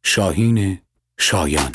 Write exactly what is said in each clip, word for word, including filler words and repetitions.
شاهین شایان.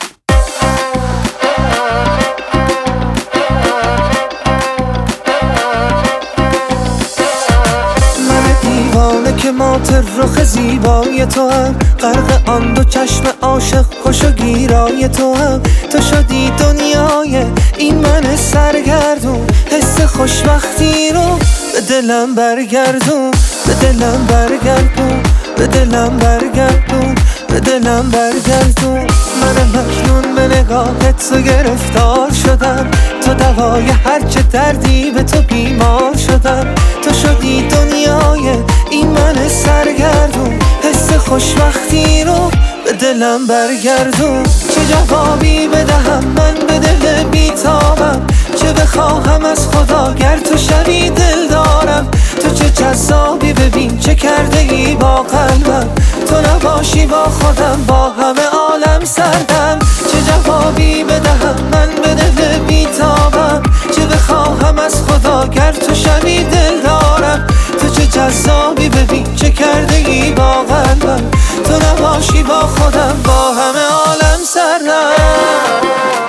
من دیوانه که مات رخ زیبای تو هم، غرق آن دو چشم عاشق خوش و گیرای تو هم. تو شدی دنیای این من سرگردون، حس خوشبختی رو به دلم برگردون، به دلم برگردون، به دلم برگردون، به دلم برگردون. من مجنون به نگاهت تو گرفتار شدم، تو دوای هرچه دردی به تو بیمار شدم. تو شدی دنیای این من سرگردون، حس خوشبختی رو به دلم برگردون. چه جوابی بدهم من به دل بیتابم، چه بخواهم از خدا گر تو شوی دل دارم. تو چه جذابی ببین چه کرده ای با قلبم، تو نباشی با خودم با همه عالم سردم. چه جوابی بدهم من به دل بیتابم، چه بخواهم از خدا گر تو شوی دل دارم. تو چه جذابی ببین چه کرده ای با قلبم، تو نباشی با خودم با همه عالم سردم.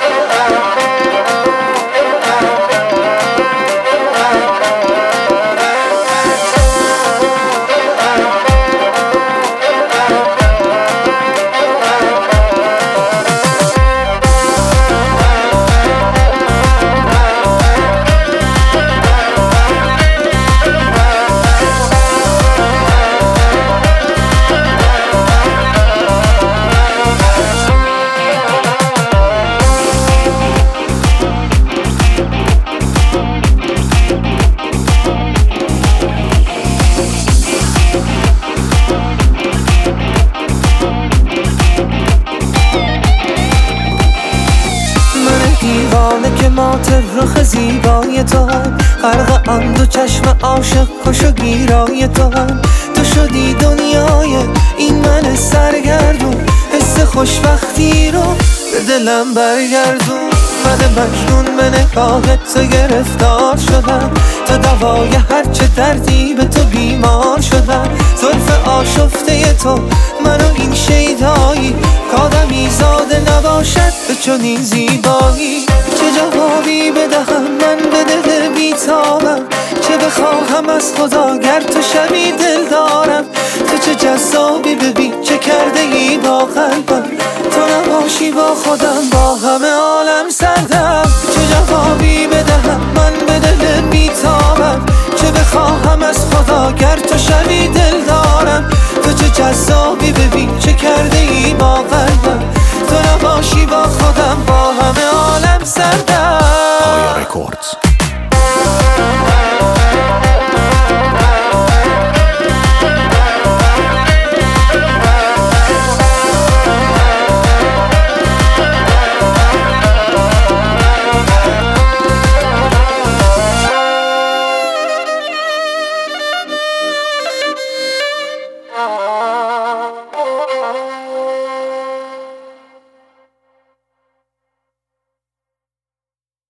دیوانه که مات رخ زیبای تو هم، غرق آن دو چشم عاشق خوش و گیرای تو هم. تو شدی دنیای این من سرگردون، حس خوشبختی رو به دلم برگردون. من مجنون به نگاهت تو گرفتار شدم، تو دوای هرچه دردی به تو بیمار شدم. زلف آشفته تو منو این شیدایی، کادمی زاده نباشد به چنین زیبایی. چه جوابی بدهم من به دل بیتابم، چه بخواهم از خدا گر تو شوی دل دارم. تو چه جذابی ببین چه کرده ای با قلبم، تو نباشی با خودم با همه عالم سردم. چه جوابی بدهم من به دل بیتابم، چه بخواهم از خدا گر تو شوی دل دارم. تو چه جذابی ببین چه کرده ای با قلبم،